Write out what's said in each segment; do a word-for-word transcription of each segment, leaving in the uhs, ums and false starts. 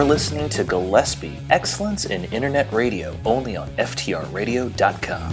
listening to Gillespie, Excellence in Internet Radio, only on F T R radio dot com.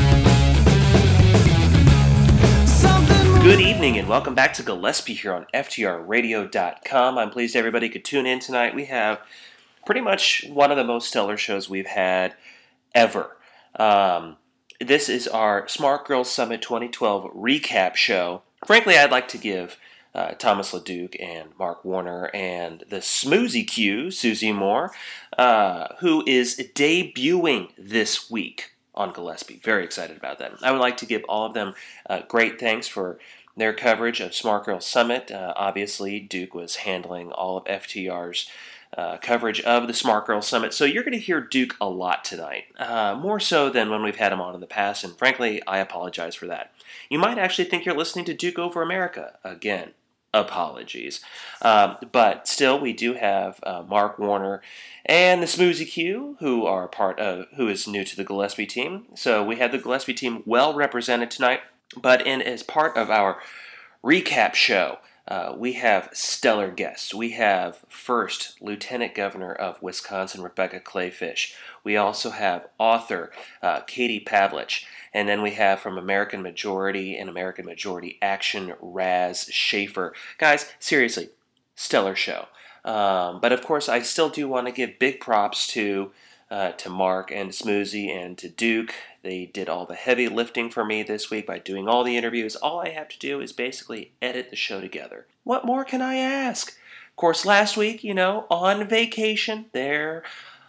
Good evening and welcome back to Gillespie here on F T R radio dot com. I'm pleased everybody could tune in tonight. We have pretty much one of the most stellar shows we've had ever. Um, this is our Smart Girls Summit twenty twelve recap show. Frankly, I'd like to give uh, Thomas LeDuc and Mark Warner and the Smoozy Q, Susie Moore, uh, who is debuting this week on Gillespie. Very excited about that. I would like to give all of them uh, great thanks for their coverage of Smart Girls Summit. Uh, obviously, Duke was handling all of F T R's uh, coverage of the Smart Girls Summit, so you're going to hear Duke a lot tonight, uh, more so than when we've had him on in the past, and frankly, I apologize for that. You might actually think you're listening to Duke Over America. Again, apologies. Um, but still, we do have uh, Mark Warner and the Smoozy Q, who are part of, who is new to the Gillespie team. So we have the Gillespie team well represented tonight. But in as part of our recap show, uh, we have stellar guests. We have first Lieutenant Governor of Wisconsin, Rebecca Kleefisch. We also have author uh, Katie Pavlich. And then we have from American Majority and American Majority Action, Raz Schaefer. Guys, seriously, stellar show. Um, but of course, I still do want to give big props to uh, to Mark and Smoozy and to Duke. They did all the heavy lifting for me this week by doing all the interviews. All I have to do is basically edit the show together. What more can I ask? Of course, last week, you know, on vacation there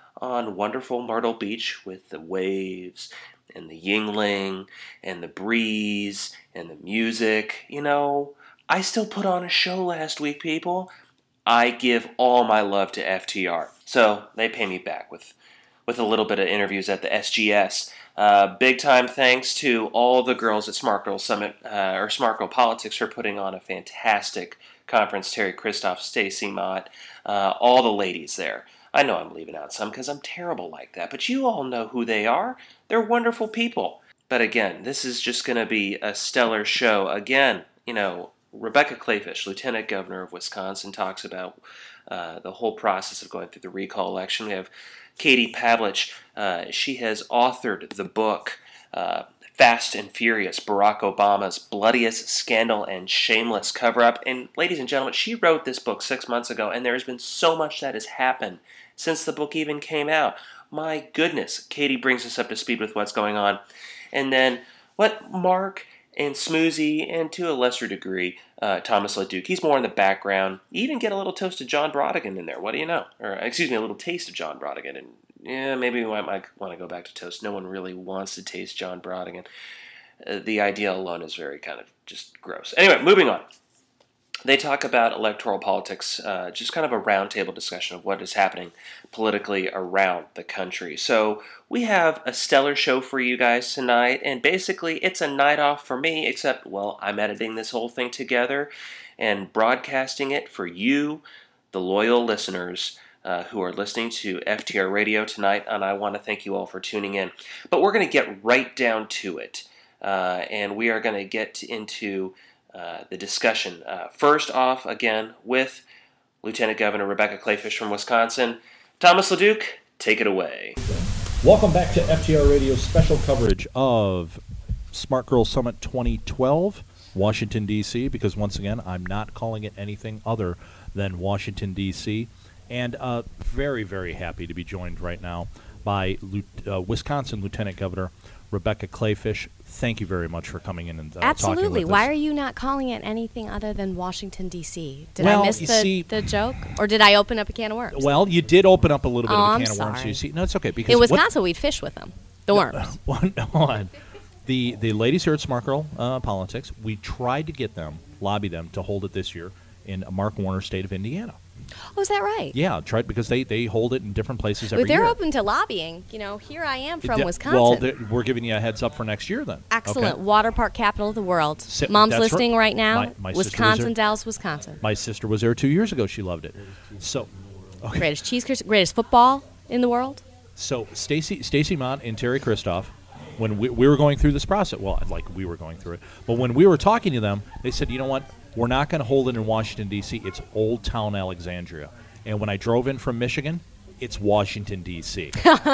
on wonderful Myrtle Beach with the waves and the Yingling, and the breeze, and the music. You know, I still put on a show last week, people. I give all my love to F T R. So, they pay me back with, with a little bit of interviews at the S G S. Uh, big time thanks to all the girls at Smart Girl Summit, uh, or Smart Girl Politics for putting on a fantastic conference. Terry Christoph, Stacy Mott, uh, all the ladies there. I know I'm leaving out some because I'm terrible like that, but you all know who they are. They're wonderful people. But again, this is just going to be a stellar show. Again, you know, Rebecca Kleefisch, Lieutenant Governor of Wisconsin, talks about uh, the whole process of going through the recall election. We have Katie Pavlich. Uh, she has authored the book, uh, Fast and Furious, Barack Obama's Bloodiest Scandal and Shameless Cover-Up. And ladies and gentlemen, she wrote this book six months ago, and there has been so much that has happened since the book even came out. My goodness, Katie brings us up to speed with what's going on. And then what Mark and Smoozy, and to a lesser degree, uh, Thomas LeDuc, he's more in the background. You even get a little toast of John Brodigan in there. What do you know? Or, excuse me, a little taste of John Brodigan. And yeah, maybe we might, might want to go back to toast. No one really wants to taste John Brodigan. Uh, the idea alone is very kind of just gross. Anyway, moving on. They talk about electoral politics, uh, just kind of a roundtable discussion of what is happening politically around the country. So we have a stellar show for you guys tonight, and basically it's a night off for me, except, well, I'm editing this whole thing together and broadcasting it for you, the loyal listeners uh, who are listening to F T R Radio tonight, and I want to thank you all for tuning in. But we're going to get right down to it, uh, and we are going to get into Uh, the discussion. Uh, first off, again, with Lieutenant Governor Rebecca Kleefisch from Wisconsin. Thomas LeDuc, take it away. Welcome back to F T R Radio's special coverage of Smart Girls Summit twenty twelve, Washington, D C, because once again, I'm not calling it anything other than Washington, D C, and uh, very, very happy to be joined right now by uh, Wisconsin Lieutenant Governor Rebecca Kleefisch. Thank you very much for coming in and uh, Absolutely. talking with us. Why are you not calling it anything other than Washington, D C? Did well, I miss you the, see, the joke? Or did I open up a can of worms? Well, you did open up a little bit oh, of a I'm can of worms. sorry. You see, no, it's okay. Because in Wisconsin, what, we'd fish with them. The worms. One, one, the, the ladies here at Smart Girl uh, Politics, we tried to get them, lobby them, to hold it this year in Mark Warner State of Indiana. Oh, is that right? Yeah, tried because they, they hold it in different places every If they're year. open to lobbying, you know, here I am from D- Wisconsin. Well, we're giving you a heads up for next year then. Excellent. Okay? Water park capital of the world. Si- Mom's that's listening right, right now. My, my Wisconsin, Dallas, Wisconsin. My sister was there two years ago. She loved it. So, okay. Greatest cheese, greatest football in the world. So Stacy Stacy Mott and Terry Christoph, when we, we were going through this process, well, like we were going through it, but when we were talking to them, they said, you know what, we're not going to hold it in Washington, D C. It's Old Town Alexandria. And when I drove in from Michigan, it's Washington, D C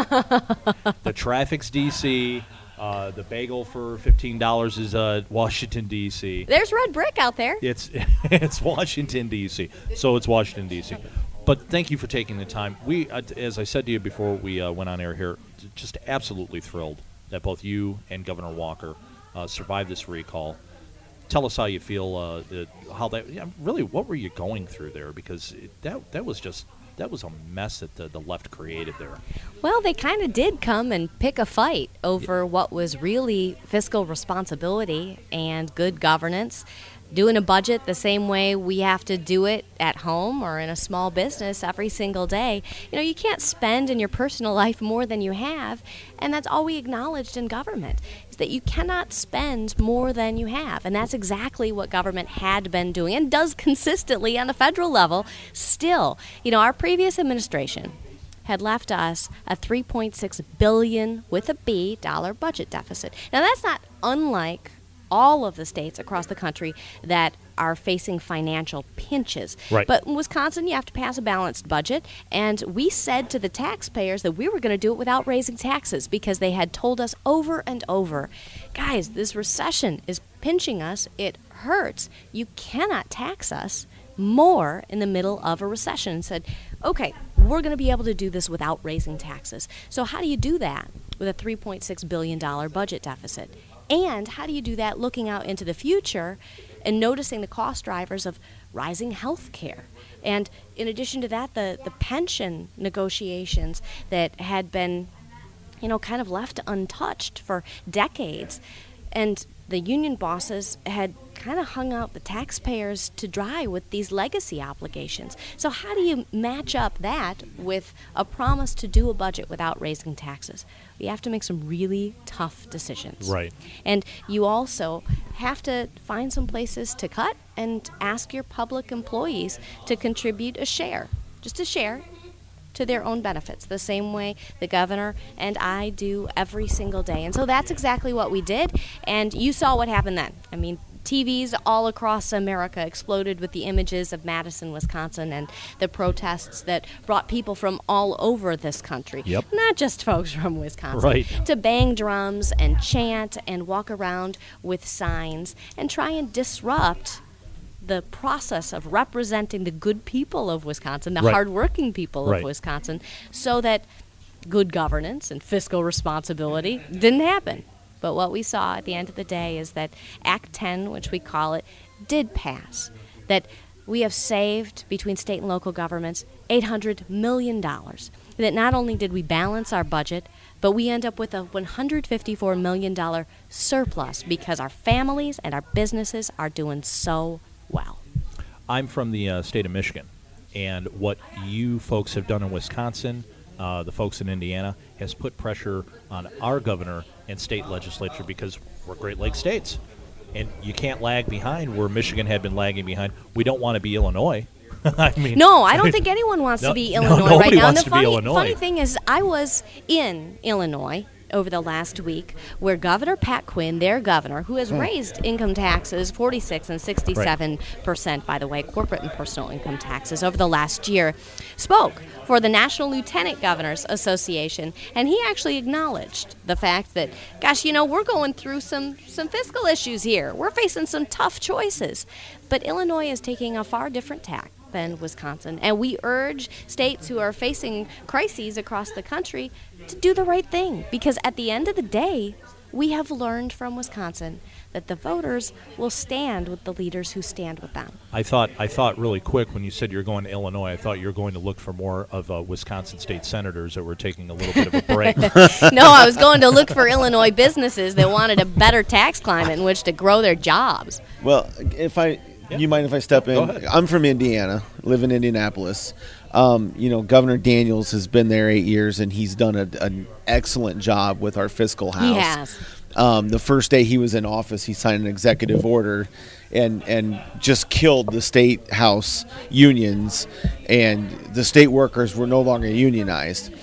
The traffic's D C Uh, the bagel for fifteen dollars is uh, Washington, D C There's red brick out there. It's it's Washington, D C So it's Washington, D C But thank you for taking the time. We, uh, as I said to you before we uh, went on air here, just absolutely thrilled that both you and Governor Walker uh, survived this recall. Tell us how you feel, uh, the, how that, yeah, really, what were you going through there? Because it, that that was just, that was a mess that the, the left created there. Well, they kind of did come and pick a fight over yeah. what was really fiscal responsibility and good governance. Doing a budget the same way we have to do it at home or in a small business every single day. You know, you can't spend in your personal life more than you have, and that's all we acknowledged in government, is that you cannot spend more than you have, and that's exactly what government had been doing and does consistently on the federal level still. You know, our previous administration had left us a three point six billion dollars with a B dollar budget deficit. Now, that's not unlike all of the states across the country that are facing financial pinches. Right. But in Wisconsin, you have to pass a balanced budget, and we said to the taxpayers that we were going to do it without raising taxes because they had told us over and over, guys, this recession is pinching us. It hurts. You cannot tax us more in the middle of a recession. And said, okay, we're going to be able to do this without raising taxes. So how do you do that with a three point six billion dollars budget deficit? And how do you do that looking out into the future and noticing the cost drivers of rising health care? And in addition to that, the, the pension negotiations that had been, you know, kind of left untouched for decades. And the union bosses had kind of hung out the taxpayers to dry with these legacy obligations. So how do you match up that with a promise to do a budget without raising taxes? You have to make some really tough decisions. Right. And you also have to find some places to cut and ask your public employees to contribute a share, just a share, to their own benefits, the same way the governor and I do every single day. And so that's exactly what we did. And you saw what happened then. I mean, T Vs all across America exploded with the images of Madison, Wisconsin, and the protests that brought people from all over this country, yep. not just folks from Wisconsin, right. to bang drums and chant and walk around with signs and try and disrupt the process of representing the good people of Wisconsin, the right. hardworking people right. of Wisconsin, so that good governance and fiscal responsibility didn't happen. But what we saw at the end of the day is that Act ten, which we call it, did pass. That we have saved, between state and local governments, eight hundred million dollars. That not only did we balance our budget, but we end up with a one hundred fifty-four million dollars surplus because our families and our businesses are doing so well. I'm from the uh, state of Michigan, and what you folks have done in Wisconsin, uh, the folks in Indiana, has put pressure on our governor and state legislature because we're Great Lakes states, and you can't lag behind where Michigan had been lagging behind. We don't want to be Illinois. I mean, no, I don't think anyone wants no, to be no, Illinois right now. And wants the to funny, be Illinois. funny thing is, I was in Illinois over the last week, where Governor Pat Quinn, their governor, who has mm. raised income taxes forty-six and sixty-seven percent, by the way, corporate and personal income taxes over the last year, spoke for the National Lieutenant Governors Association, and he actually acknowledged the fact that, gosh, you know, we're going through some, some fiscal issues here. We're facing some tough choices. But Illinois is taking a far different tack than Wisconsin, and we urge states who are facing crises across the country to do the right thing, because at the end of the day, we have learned from Wisconsin that the voters will stand with the leaders who stand with them. I thought I thought really quick when you said you're going to Illinois, I thought you were going to look for more of uh, Wisconsin state senators that were taking a little bit of a break. No, I was going to look for Illinois businesses that wanted a better tax climate in which to grow their jobs. Well, if I... Yeah. You mind if I step in? Go ahead. I'm from Indiana, live in Indianapolis. Um, you know, Governor Daniels has been there eight years, and he's done a, an excellent job with our fiscal house. He has. Um, the first day he was in office, he signed an executive order and, and just killed the state house unions, and the state workers were no longer unionized.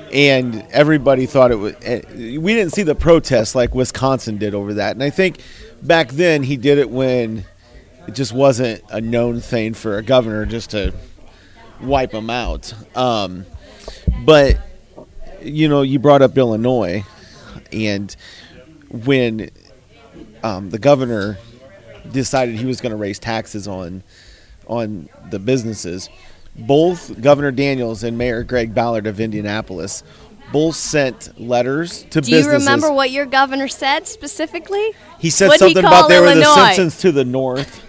And everybody thought it was – we didn't see the protests like Wisconsin did over that. And I think back then he did it when – it just wasn't a known thing for a governor just to wipe them out. Um, but, you know, you brought up Illinois, and when um, the governor decided he was going to raise taxes on on the businesses, both Governor Daniels and Mayor Greg Ballard of Indianapolis both sent letters to Do businesses. you remember what your governor said specifically? He said What'd he something call about there were the Illinois? Simpsons to the north.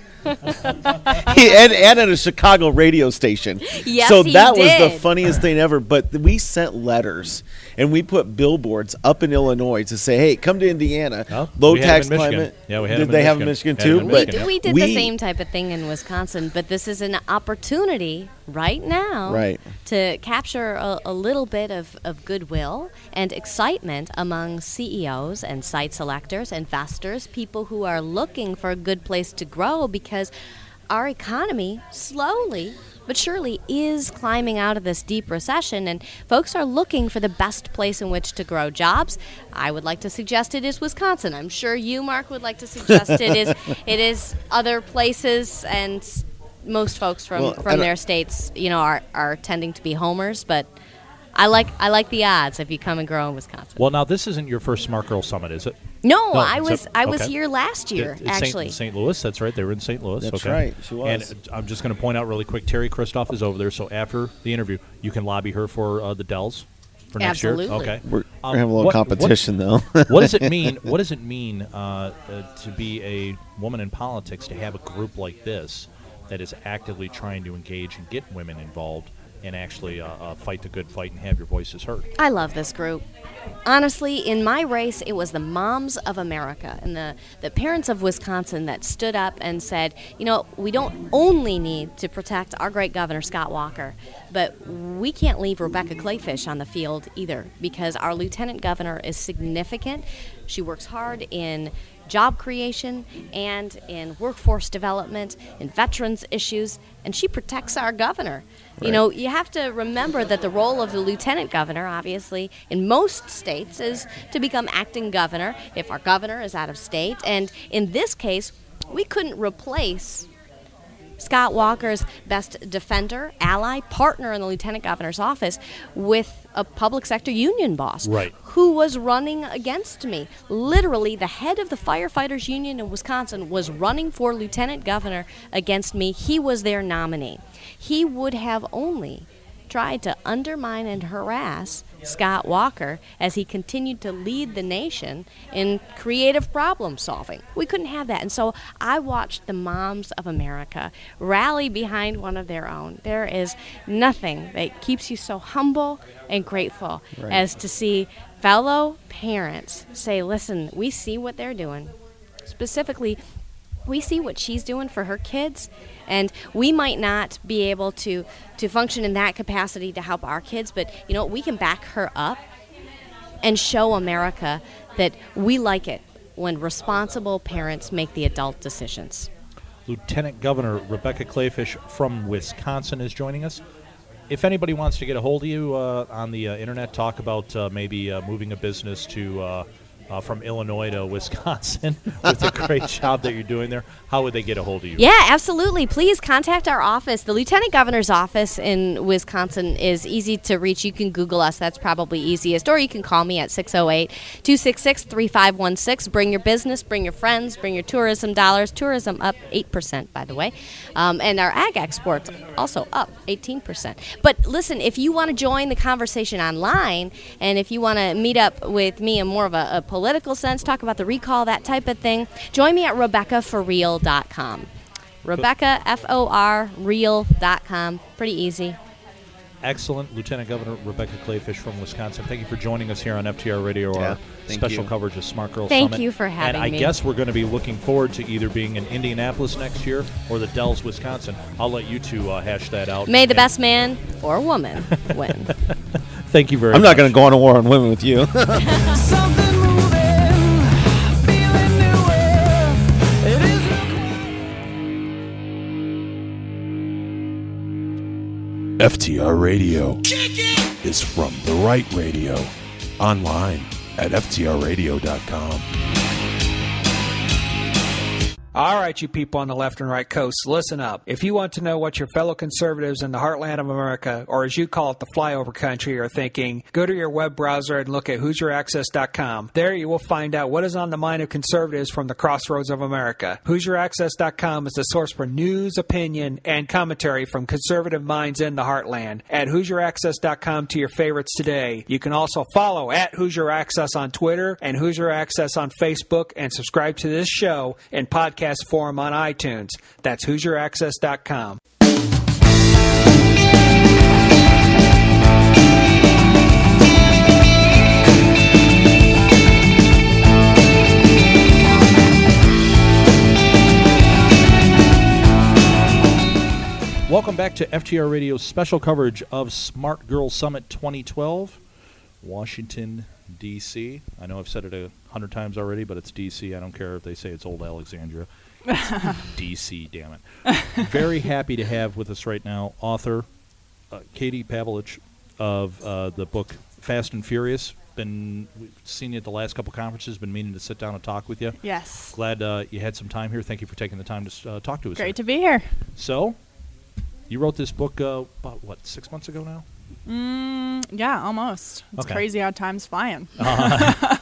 he, and, and at a Chicago radio station. Yes, so he that did. was the funniest thing ever. But we sent letters, and we put billboards up in Illinois to say, hey, come to Indiana. Well, Low we had tax them in Michigan. climate. Yeah, we had Did them in they have them in Michigan. Michigan Had them too? in We, But Michigan, we did we- the same type of thing in Wisconsin, but this is an opportunity right now Right. to capture a, a little bit of, of goodwill and excitement among C E Os and site selectors, investors, people who are looking for a good place to grow, because our economy slowly but surely is climbing out of this deep recession, and folks are looking for the best place in which to grow jobs. I would like to suggest it is Wisconsin. I'm sure you, Mark, would like to suggest it is it is other places, and most folks from, Well, from and- their states, you know, are, are tending to be homers, but I like I like the odds if you come and grow in Wisconsin. Well, now this isn't your first Smart Girl Summit, is it? no, No, I it's was a- I was okay. here last year, It- it's actually. Saint Saint Louis, that's right. They were in Saint Louis. That's okay. right, she was. And I'm just going to point out really quick, Terry Christoph is over there, so after the interview, you can lobby her for uh, the Dells for next Absolutely. year. Okay. We're, Um, we're having a little what- competition, though. what does it mean? What does it mean uh, uh, to be a woman in politics, to have a group like this that is actively trying to engage and get women involved and actually uh, uh, fight the good fight and have your voices heard? I love this group. Honestly, in my race, it was the Moms of America and the, the parents of Wisconsin that stood up and said, you know, we don't only need to protect our great governor, Scott Walker, but we can't leave Rebecca Clayfish on the field either, because our lieutenant governor is significant. She works hard in job creation and in workforce development, in veterans issues, and she protects our governor. You Right. know, you have to remember that the role of the lieutenant governor, obviously, in most states is to become acting governor if our governor is out of state. And in this case, we couldn't replace Scott Walker's best defender, ally, partner in the lieutenant governor's office with a public sector union boss Right. who was running against me. Literally, the head of the firefighters union in Wisconsin was running for lieutenant governor against me. He was their nominee. He would have only tried to undermine and harass Scott Walker as he continued to lead the nation in creative problem solving. We couldn't have that. And so I watched the Moms of America rally behind one of their own. There is nothing that keeps you so humble and grateful Right. as to see fellow parents say, listen, we see what they're doing. Specifically, we see what she's doing for her kids, and we might not be able to, to function in that capacity to help our kids, but you know, we can back her up and show America that we like it when responsible parents make the adult decisions. Lieutenant Governor Rebecca Clayfish from Wisconsin is joining us. If anybody wants to get a hold of you uh, on the uh, internet, talk about uh, maybe uh, moving a business to uh, uh, from Illinois to Wisconsin with the great job that you're doing there, how would they get a hold of you? Yeah, absolutely. Please contact our office. The Lieutenant Governor's office in Wisconsin is easy to reach. You can Google us. That's probably easiest. Or you can call me at six oh eight, two six six, three five one six. Bring your business, bring your friends, bring your tourism dollars. Tourism up eight percent, by the way. Um, and our ag exports also up eighteen percent. But listen, if you want to join the conversation online, and if you want to meet up with me in more of a, a political sense, talk about the recall, that type of thing, join me at Rebecca for real dot com. Rebecca, F O R, real dot com. Pretty easy. Excellent. Lieutenant Governor Rebecca Clayfish from Wisconsin, thank you for joining us here on F T R Radio, Yeah, our thank special you. coverage of Smart Girl Thank Summit. you for having And I me. guess we're going to be looking forward to either being in Indianapolis next year or the Dells, Wisconsin. I'll let you two uh, hash that out. May the And best man or woman win. Thank you very I'm much. not going to go on a war on women with you. Something moving, feeling new wave. It is F T R Radio is from the right radio. Online at F T R radio dot com. All right, you people on the left and right coasts, listen up. If you want to know what your fellow conservatives in the heartland of America, or as you call it, the flyover country, are thinking, go to your web browser and look at Hoosier Access dot com. There you will find out what is on the mind of conservatives from the crossroads of America. Hoosier Access dot com is the source for news, opinion, and commentary from conservative minds in the heartland. Add Hoosier Access dot com to your favorites today. You can also follow at Hoosier Access on Twitter and Hoosier Access on Facebook, and subscribe to this show in podcast form on iTunes. That's Hoosier Access dot com. Welcome back to F T R Radio's special coverage of Smart Girl Summit twenty twelve, Washington, D C I know I've said it a hundred times already, but it's D C I don't care if they say it's Old Alexandria. It's D C, damn it. Very happy to have with us right now author uh, Katie Pavlich of uh, the book Fast and Furious. Been we've seen you at the last couple conferences. Been meaning to sit down and talk with you. Yes. Glad uh, you had some time here. Thank you for taking the time to uh, talk to us. Great here. to be here. So, you wrote this book uh, about, what, six months ago now? Mm, yeah, almost. It's Okay. crazy how time's flying. Uh,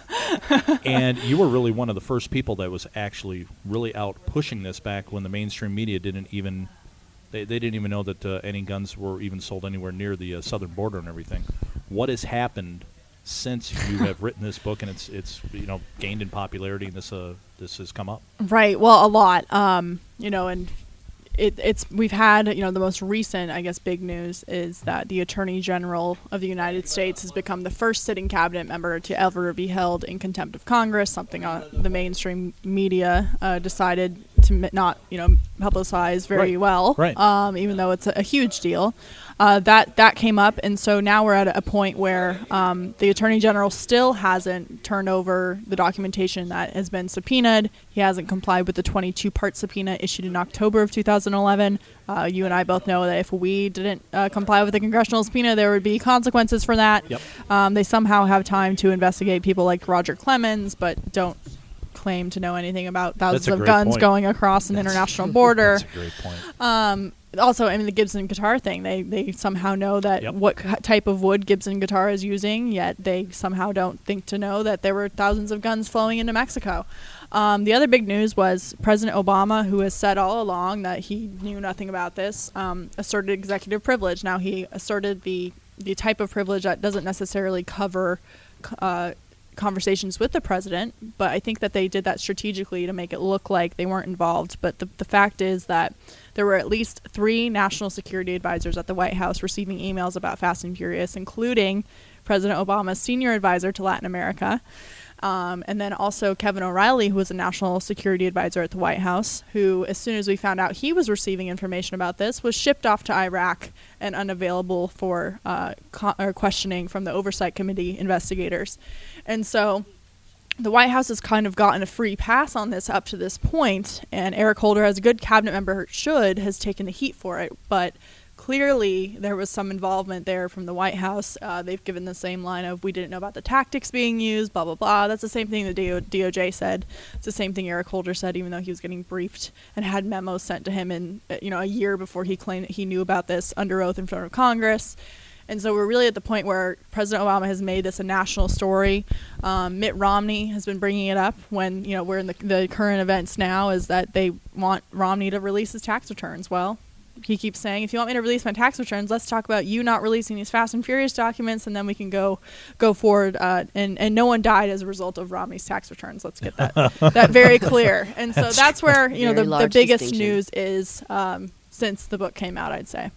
and you were really one of the first people that was actually really out pushing this back when the mainstream media didn't even, they, they didn't even know that uh, any guns were even sold anywhere near the uh, southern border and everything. What has happened since you have written this book and it's it's you know gained in popularity and this uh this has come up? Right. Well, a lot. Um, you know, and it, it's we've had you know the most recent, I guess, big news is that the Attorney General of the United States has become the first sitting cabinet member to ever be held in contempt of Congress. Something uh, the mainstream media uh, decided to m- not you know publicize very Right. well. Right. Um, even though it's a, a huge deal. Uh, that that came up, and so now we're at a point where um, the Attorney General still hasn't turned over the documentation that has been subpoenaed. He hasn't complied with the twenty-two part subpoena issued in October of two thousand eleven. Uh, you and I both know that if we didn't uh, comply with the congressional subpoena, there would be consequences for that. Yep. Um, they somehow have time to investigate people like Roger Clemens, but don't claim to know anything about thousands That's a of great guns point. going across an That's- international border. That's a great point. Um, also, I mean, the Gibson guitar thing, they, they somehow know that Yep. what c- type of wood Gibson guitar is using, yet they somehow don't think to know that there were thousands of guns flowing into Mexico. Um, the other big news was President Obama, who has said all along that he knew nothing about this, um, asserted executive privilege. Now, he asserted the, the type of privilege that doesn't necessarily cover c- uh, conversations with the president, but I think that they did that strategically to make it look like they weren't involved. But the, the fact is that there were at least three national security advisors at the White House receiving emails about Fast and Furious, including President Obama's senior advisor to Latin America, um, and then also Kevin O'Reilly, who was a national security advisor at the White House, who, as soon as we found out he was receiving information about this, was shipped off to Iraq and unavailable for uh, co- or questioning from the Oversight Committee investigators. And so the White House has kind of gotten a free pass on this up to this point, and Eric Holder, as a good cabinet member should, has taken the heat for it. But clearly there was some involvement there from the White House. Uh, they've given the same line of, we didn't know about the tactics being used, blah, blah, blah. That's the same thing the D O- D O J said. It's the same thing Eric Holder said, even though he was getting briefed and had memos sent to him in, uh, you know, a year before he claimed that he knew about this under oath in front of Congress. And so we're really at the point where President Obama has made this a national story. Um, Mitt Romney has been bringing it up when, you know, we're in the, the current events now, is that they want Romney to release his tax returns. Well, he keeps saying, if you want me to release my tax returns, let's talk about you not releasing these Fast and Furious documents, and then we can go go forward. Uh, and, and no one died as a result of Romney's tax returns. Let's get that that very clear. And so That's that's where, you know, Very the, the large biggest distinction. news is um, since the book came out, I'd say.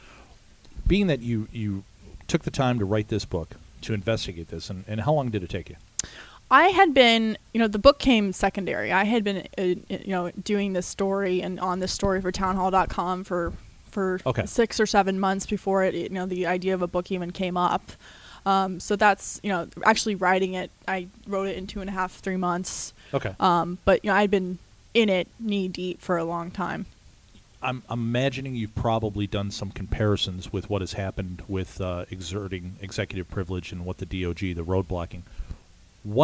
Being that you, you took the time to write this book, to investigate this, and, and how long did it take you? I had been, you know, the book came secondary. I had been, uh, you know, doing this story and on this story for townhall dot com for for Okay. six or seven months before it, you know, the idea of a book even came up. Um, so that's, you know, actually writing it, I wrote it in two and a half, three months. Okay. Um, but, you know, I'd been in it knee deep for a long time. I'm, I'm imagining you've probably done some comparisons with what has happened with uh, exerting executive privilege and what the D O G, the road blocking. What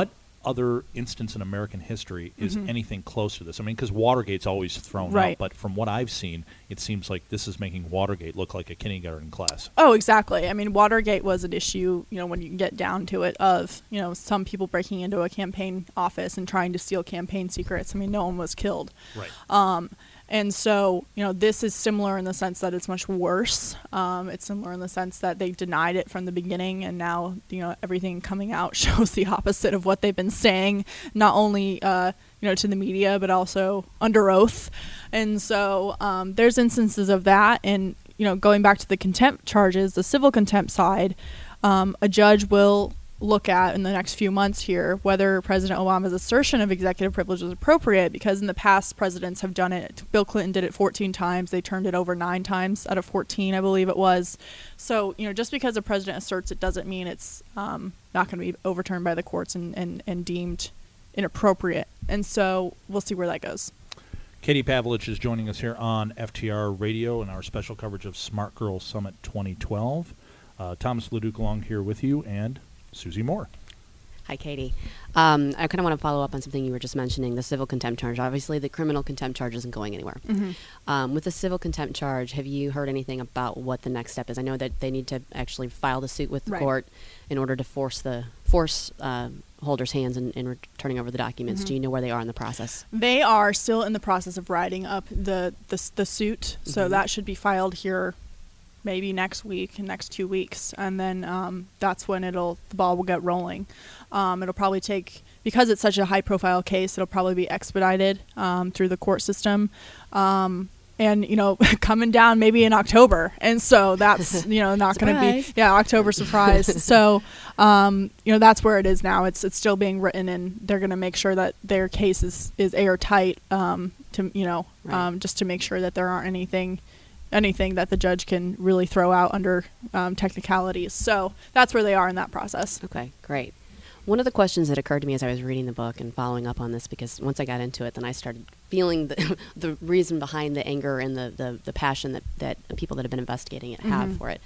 other instance in American history is Mhm. anything close to this. I mean, because Watergate's always thrown Right. out, but from what I've seen, it seems like this is making Watergate look like a kindergarten class. Oh, exactly. I mean, Watergate was an issue, you know, when you get down to it, of, you know, some people breaking into a campaign office and trying to steal campaign secrets. I mean, no one was killed. Right. Um, and so, you know, this is similar in the sense that it's much worse. Um, it's similar in the sense that they denied it from the beginning, and now, you know, everything coming out shows the opposite of what they've been saying, not only, uh, you know, to the media, but also under oath. And so um, there's instances of that. And, you know, going back to the contempt charges, the civil contempt side, um, a judge will look at in the next few months here whether President Obama's assertion of executive privilege was appropriate, because in the past presidents have done it. Bill Clinton did it fourteen times. They turned it over nine times out of fourteen, I believe it was. So, you know, just because a president asserts it doesn't mean it's um, not going to be overturned by the courts and, and, and deemed inappropriate. And so we'll see where that goes. Katie Pavlich is joining us here on F T R Radio in our special coverage of Smart Girl Summit twenty twelve. Uh, Thomas LeDuc along here with you, and Susie Moore. Hi, Katie. Um, I kind of want to follow up on something you were just mentioning, the civil contempt charge. Obviously, the criminal contempt charge isn't going anywhere. Mm-hmm. Um, with the civil contempt charge, have you heard anything about what the next step is? I know that they need to actually file the suit with the Right. court in order to force the force uh, holders' hands in, in turning over the documents. Mhm. Do you know where they are in the process? They are still in the process of writing up the the, s- the suit, so Mhm. that should be filed here maybe next week, next two weeks, and then um, that's when it'll the ball will get rolling. Um, it'll probably take, because it's such a high-profile case, it'll probably be expedited um, through the court system. Um, and, you know, coming down maybe in October. And so that's, you know, not going to be, Surprise. yeah, October surprise. So, um, you know, that's where it is now. It's it's still being written, and they're going to make sure that their case is, is airtight um, to, you know, Right. um, just to make sure that there aren't anything anything that the judge can really throw out under um, technicalities. So that's where they are in that process. Okay, great. One of the questions that occurred to me as I was reading the book and following up on this, because once I got into it, then I started feeling the, the reason behind the anger and the, the, the passion that, that people that have been investigating it have Mhm. for it.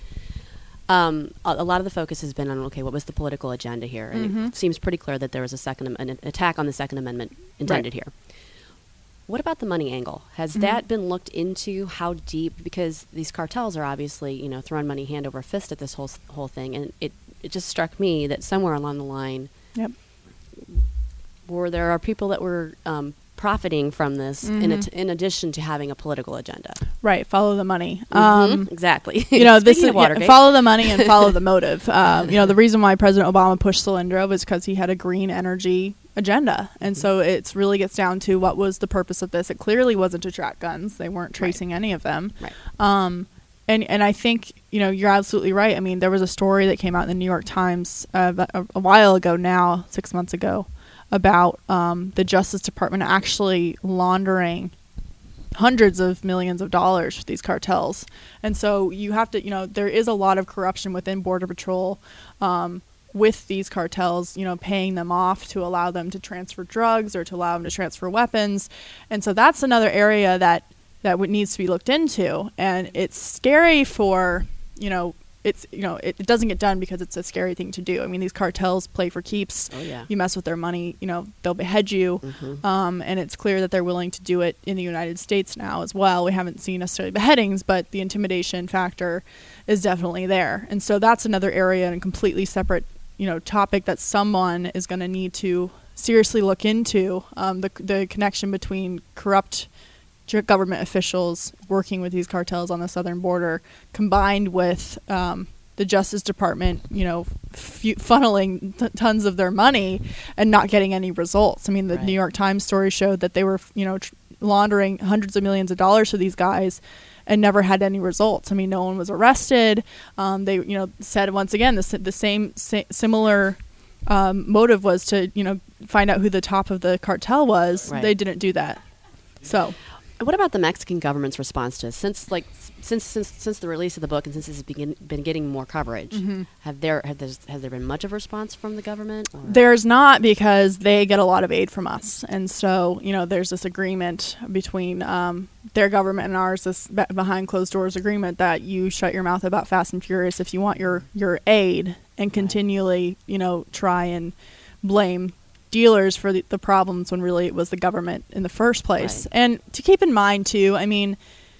Um, a, a lot of the focus has been on, okay, what was the political agenda here? And Mhm. it seems pretty clear that there was a second am- an attack on the Second Amendment intended here. What about the money angle? Has Mhm. that been looked into? How deep? Because these cartels are obviously, you know, throwing money hand over fist at this whole s- whole thing, and it it just struck me that somewhere along the line, Yep. where there are people that were um, profiting from this, in, Mhm. it, in addition to having a political agenda. Right. Follow the money. Mhm, Um, exactly. you know, this Speaking is of yeah, Watergate. follow the money and follow the motive. Um, you know, the reason why President Obama pushed Solyndra was because he had a green energy agenda, and so it really gets down to what was the purpose of this. It clearly wasn't to track guns; they weren't tracing any of them. Right. Um, and and I think, you know, you're absolutely right. I mean, there was a story that came out in the New York Times uh, about- a, a while ago now, six months ago, about um, the Justice Department actually laundering hundreds of millions of dollars for these cartels. And so you have to, you know, there is a lot of corruption within Border Patrol um, with these cartels, you know, paying them off to allow them to transfer drugs or to allow them to transfer weapons. And so that's another area that, that would, needs to be looked into. And it's scary for, you know, it's, you know, it, it doesn't get done because it's a scary thing to do. I mean, these cartels play for keeps. Oh, yeah. You mess with their money, you know, they'll behead you. Mhm. Um, and it's clear that they're willing to do it in the United States now as well. We haven't seen necessarily beheadings, but the intimidation factor is definitely there. And so that's another area and a completely separate, you know, topic that someone is going to need to seriously look into, um, the, the connection between corrupt j- government officials working with these cartels on the southern border, combined with um, the Justice Department, you know, f- funneling t- tons of their money and not getting any results. I mean, the Right. New York Times story showed that they were, you know, tr- laundering hundreds of millions of dollars for these guys and never had any results. I mean, no one was arrested. Um, they, you know, said once again the, s- the same sa- similar um, motive was to, you know, find out who the top of the cartel was. Right. They didn't do that. So. What about the Mexican government's response to this? Since like since since since the release of the book and since it's begin, been getting more coverage, Mm-hmm. have there have there has there been much of a response from the government? Or? There's not, because they get a lot of aid from us. And so, you know, there's this agreement between um, their government and ours, this be- behind closed doors agreement that you shut your mouth about Fast and Furious if you want your, your aid, and continually, you know, try and blame dealers for the, the problems when really it was the government in the first place. Right. And to keep in mind, too, I mean,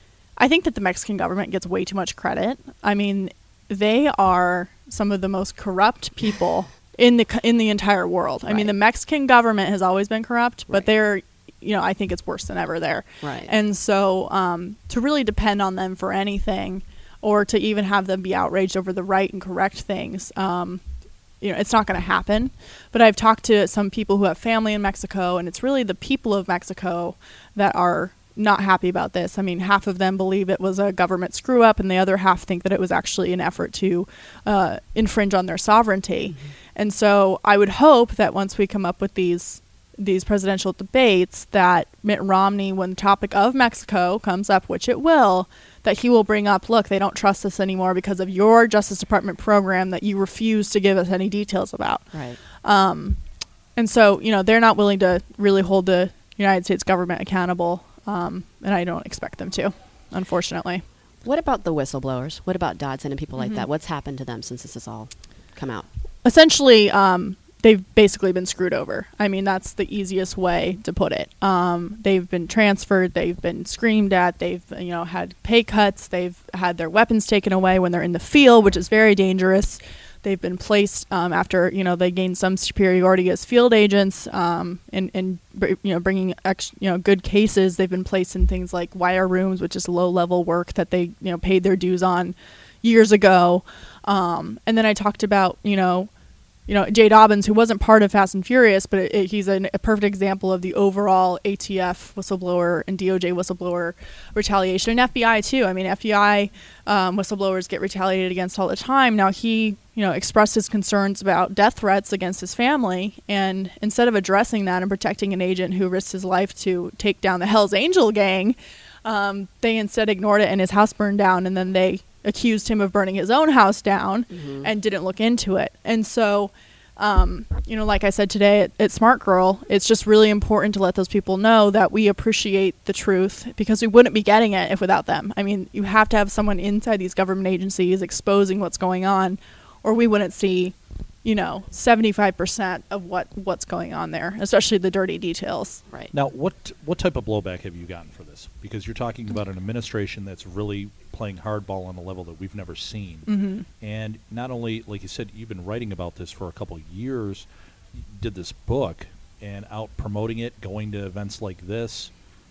I think that the Mexican government gets way too much credit. I mean, they are some of the most corrupt people in the in the entire world. I Right. mean, the Mexican government has always been corrupt, but Right. they're, you know, I think it's worse than ever there. Right. And so um, to really depend on them for anything, or to even have them be outraged over the right and correct things, um, you know, it's not going to happen. But I've talked to some people who have family in Mexico, and it's really the people of Mexico that are not happy about this. I mean, half of them believe it was a government screw up, and the other half think that it was actually an effort to uh, infringe on their sovereignty. Mm-hmm. And so I would hope that once we come up with these these presidential debates, that Mitt Romney, when the topic of Mexico comes up, which it will, that he will bring up, look, they don't trust us anymore because of your Justice Department program that you refuse to give us any details about. Right. Um, and so, you know, they're not willing to really hold the United States government accountable, um, and I don't expect them to, unfortunately. What about the whistleblowers? What about Dodson and people like Mm-hmm. that? What's happened to them since this has all come out? Essentially, um, they've basically been screwed over. I mean, that's the easiest way to put it. Um, they've been transferred. They've been screamed at. They've, you know, had pay cuts. They've had their weapons taken away when they're in the field, which is very dangerous. They've been placed um, after, you know, they gained some superiority as field agents, um, and, and you know, bringing ex- you know good cases. They've been placed in things like wire rooms, which is low level work that they, you know, paid their dues on years ago. Um, and then I talked about, you know. You know, Jay Dobbins, who wasn't part of Fast and Furious, but it, it, he's an, a perfect example of the overall A T F whistleblower and D O J whistleblower retaliation, and F B I too. I mean, F B I um, whistleblowers get retaliated against all the time. Now he, you know, expressed his concerns about death threats against his family, and instead of addressing that and protecting an agent who risked his life to take down the Hell's Angel gang, um, they instead ignored it and his house burned down, and then they accused him of burning his own house down mm-hmm. and didn't look into it. And so, um, you know, like I said today at, at Smart Girl, it's just really important to let those people know that we appreciate the truth, because we wouldn't be getting it if without them. I mean, you have to have someone inside these government agencies exposing what's going on, or we wouldn't see, you know, seventy-five percent of what, what's going on there, especially the dirty details. Right. Now, what what type of blowback have you gotten for this? Because you're talking about an administration that's really playing hardball on a level that we've never seen. Mm-hmm. And not only, like you said, you've been writing about this for a couple of years, you did this book, and out promoting it, going to events like this.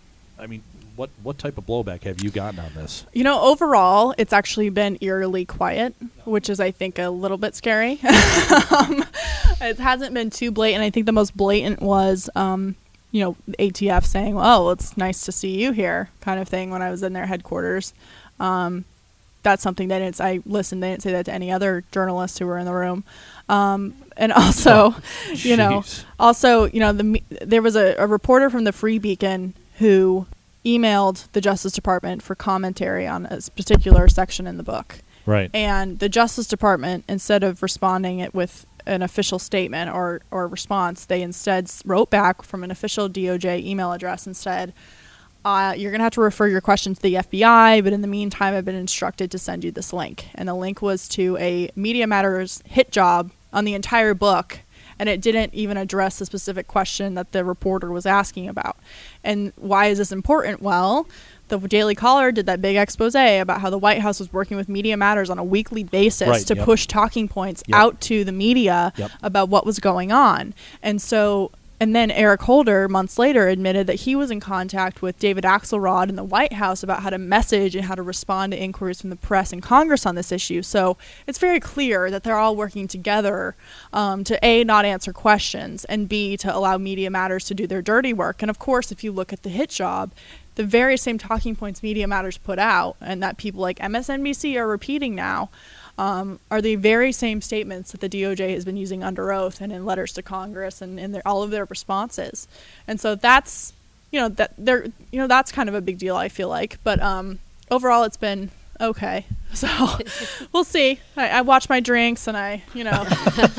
I mean, what, what type of blowback have you gotten on this? You know, overall, it's actually been eerily quiet, which is, I think, a little bit scary. um, it hasn't been too blatant. I think the most blatant was, um, you know, A T F saying, well, it's nice to see you here, kind of thing, when I was in their headquarters. Um, that's something that it's, I listened, they didn't say that to any other journalists who were in the room. Um, and also, oh, you know, also, you know, the there was a, a reporter from the Free Beacon who emailed the Justice Department for commentary on a particular section in the book. Right. And the Justice Department, instead of responding it with an official statement or, or response, they instead wrote back from an official D O J email address and said, uh, you're going to have to refer your question to the F B I, but in the meantime, I've been instructed to send you this link. And the link was to a Media Matters hit job on the entire book, and it didn't even address the specific question that the reporter was asking about. And why is this important? Well, the Daily Caller did that big expose about how the White House was working with Media Matters on a weekly basis right, to yep. push talking points yep. out to the media yep. about what was going on. And so, and then Eric Holder, months later, admitted that he was in contact with David Axelrod in the White House about how to message and how to respond to inquiries from the press and Congress on this issue. So it's very clear that they're all working together um, to A, not answer questions, and B, to allow Media Matters to do their dirty work. And of course, if you look at the hit job, the very same talking points Media Matters put out and that people like M S N B C are repeating now um, are the very same statements that the D O J has been using under oath and in letters to Congress and in their, all of their responses. And so that's, you know, that they're, you know, that's kind of a big deal, I feel like. But um, overall, it's been okay. So we'll see. I, I watch my drinks and I, you know,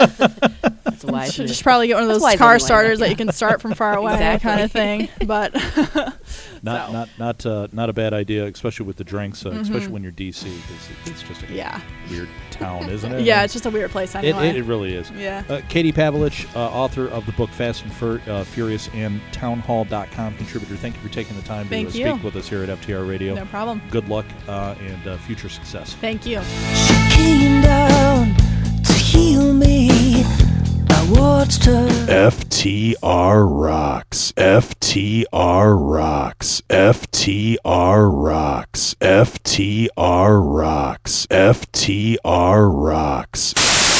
That's a wise should move. just probably get one of That's those wise car anyway, starters yeah. that you can start from far away Exactly. kind of thing. But Not So. not not uh, not a bad idea, especially with the drinks, uh, Mhm. especially when you're D C, because it's just a Yeah. weird town, isn't it? Yeah, it's just a weird place It, anyway. it, it really is. Yeah. Uh, Katie Pavlich, uh, author of the book Fast and Fur- uh, Furious and townhall dot com contributor. Thank you for taking the time Thank to uh, you. speak with us here at F T R Radio. No problem. Good luck uh, and uh, future success. Thank you. Came down to heal me. I watched her. F T R rocks. F T R rocks. F T R rocks. F T R rocks. F T R rocks.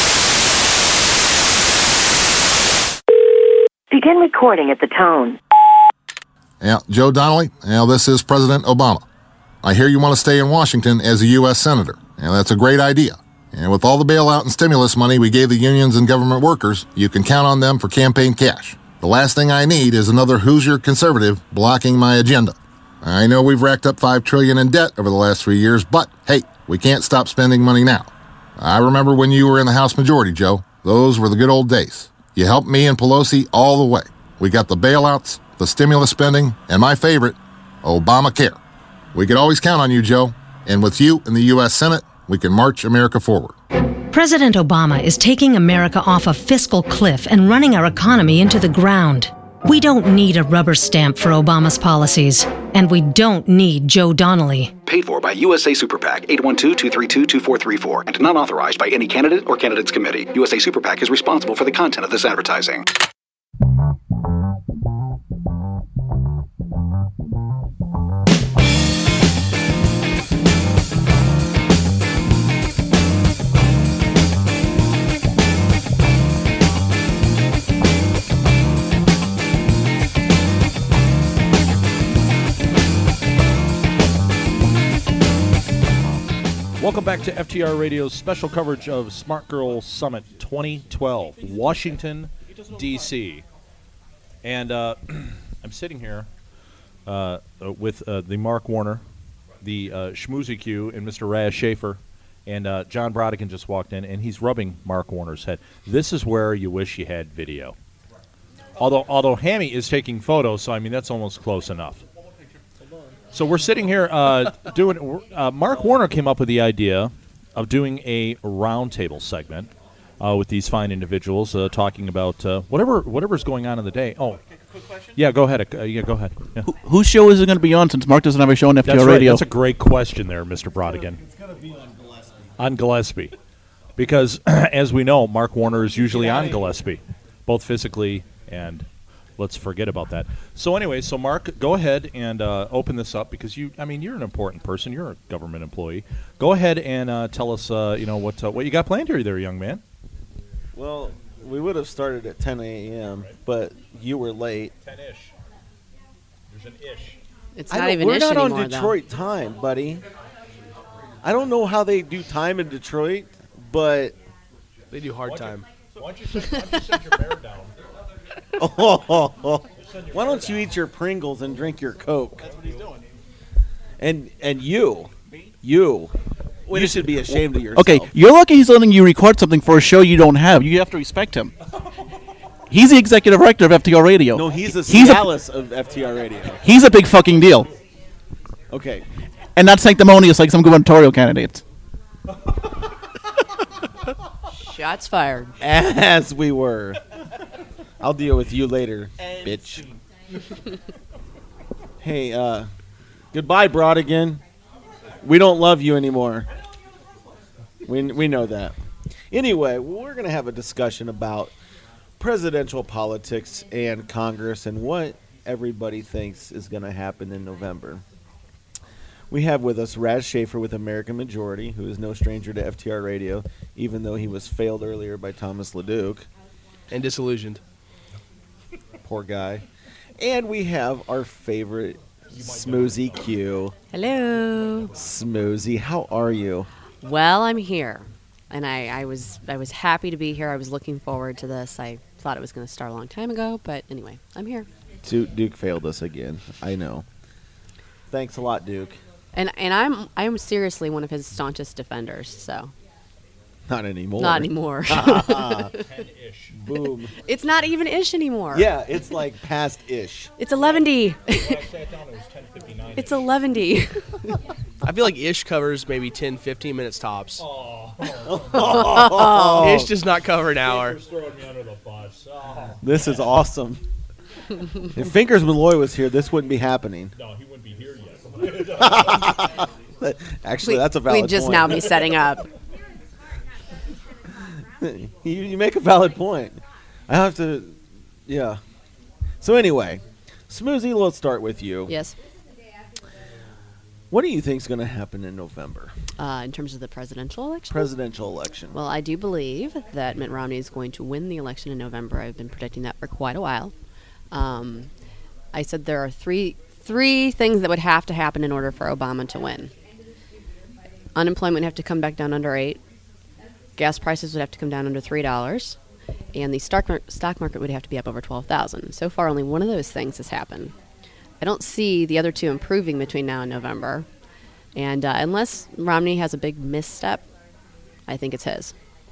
Begin recording at the tone. Yeah, Joe Donnelly. Now, this is President Obama. I hear you want to stay in Washington as a U S Senator. And that's a great idea. And with all the bailout and stimulus money we gave the unions and government workers, you can count on them for campaign cash. The last thing I need is another Hoosier conservative blocking my agenda. I know we've racked up five trillion dollars in debt over the last three years, but hey, we can't stop spending money now. I remember when you were in the House majority, Joe. Those were the good old days. You helped me and Pelosi all the way. We got the bailouts, the stimulus spending, and my favorite, Obamacare. We could always count on you, Joe. And with you in the U S Senate, we can march America forward. President Obama is taking America off a fiscal cliff and running our economy into the ground. We don't need a rubber stamp for Obama's policies, and we don't need Joe Donnelly. Paid for by U S A Super PAC, eight one two, two three two, two four three four, and not authorized by any candidate or candidates committee. U S A Super PAC is responsible for the content of this advertising. Welcome back to F T R Radio's special coverage of Smart Girl Summit twenty twelve, Washington, D C And uh, I'm sitting here uh, with uh, the Mark Warner, the uh, Schmoozy Q, and Mister Raz Schaefer. And uh, John Brodigan just walked in, and he's rubbing Mark Warner's head. This is where you wish you had video. Although, although Hammy is taking photos, so I mean that's almost close enough. So we're sitting here uh, doing. Uh, Mark Warner came up with the idea of doing a roundtable segment uh, with these fine individuals, uh, talking about uh, whatever whatever's going on in the day. Oh, yeah, go ahead. Uh, yeah, go ahead. Yeah. Who, whose show is it going to be on? Since Mark doesn't have a show on F T R That's right. Radio. That's a great question, there, Mister Brodigan. It's going to be on Gillespie. On Gillespie, because as we know, Mark Warner is usually on Gillespie, both physically and. Let's forget about that. So anyway, so Mark, go ahead and uh, open this up because you, I mean, you're an important person. You're a government employee. Go ahead and uh, tell us, uh, you know, what uh, what you got planned here, there, young man. Well, we would have started at ten a.m., but you were late. ten-ish. There's an ish. It's I not don't- even We're ish not anymore, on Detroit time, buddy. I don't know how they do time in Detroit, but they do hard time. Why don't you send, why don't you send your bear down? Oh, why don't you eat your Pringles and drink your Coke? That's what he's doing. And and you, you, Wait, you should be ashamed of yourself. Okay, you're lucky he's letting you record something for a show you don't have. You have to respect him. He's the executive director of F T R Radio. No, he's the he's Cialis of F T R Radio. He's a big fucking deal. Okay. And not sanctimonious like some gubernatorial candidates. Shots fired. As we were. I'll deal with you later, bitch. Hey, uh, goodbye, Brodigan. We don't love you anymore. We we know that. Anyway, we're going to have a discussion about presidential politics and Congress and what everybody thinks is going to happen in November. We have with us Raz Schaefer with American Majority, who is no stranger to F T R Radio, even though he was failed earlier by Thomas LeDuc. And disillusioned. Poor guy. And we have our favorite Smoozy Q. Hello. Smoozy, how are you? Well, I'm here, and I, I was I was happy to be here. I was looking forward to this. I thought it was going to start a long time ago, but anyway, I'm here. Duke, Duke failed us again. I know. Thanks a lot, Duke. And and I'm I'm seriously one of his staunchest defenders. So. Not anymore. Not anymore. ten-ish. Boom. It's not even ish anymore. Yeah, it's like past ish. It's eleven D. When I sat down, it was ten fifty-nine. It's eleven D. I feel like ish covers maybe ten, fifteen minutes tops. Oh. Ish does not cover an hour. Throwing me under the bus. Oh. This is awesome. If Finkers Malloy was here, this wouldn't be happening. No, he wouldn't be here yet. Actually, we, that's a valid We'd just point. now be setting up. you, you make a valid point. I have to, yeah. So anyway, Smoozy, let's start with you. Yes. What do you think is going to happen in November? Uh, in terms of the presidential election? Presidential election. Well, I do believe that Mitt Romney is going to win the election in November. I've been predicting that for quite a while. Um, I said there are three three things that would have to happen in order for Obama to win. Unemployment would have to come back down under eight. Gas prices would have to come down under three dollars. And the stock, mar- stock market would have to be up over twelve thousand. So far, only one of those things has happened. I don't see the other two improving between now and November. And uh, unless Romney has a big misstep, I think it's his.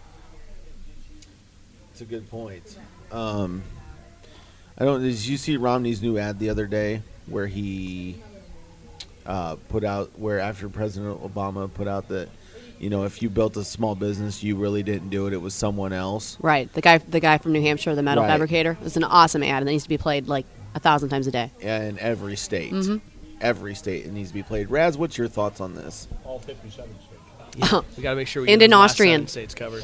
That's a good point. Um, I don't. Did you see Romney's new ad the other day where he uh, put out where after President Obama put out that, you know, if you built a small business, you really didn't do it; it was someone else. Right. The guy, the guy from New Hampshire, the metal Right. fabricator. It's an awesome ad, and it needs to be played like a thousand times a day. Yeah, in every state. Mhm. Every state it needs to be played. Raz, what's your thoughts on this? All fifty-seven states. Yeah, we got to make sure we And get in the last Austrian. seven states covered.